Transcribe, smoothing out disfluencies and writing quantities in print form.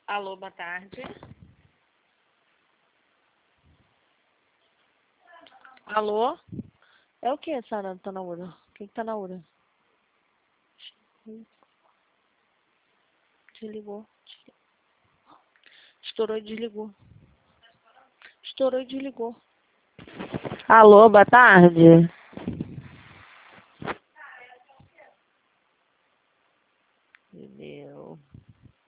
Alô, boa tarde. Alô? É o que, Sara? Tá na hora? O que tá na hora? Desligou. Estourou e desligou. Estourou e desligou. Alô, boa tarde. Meu Deus.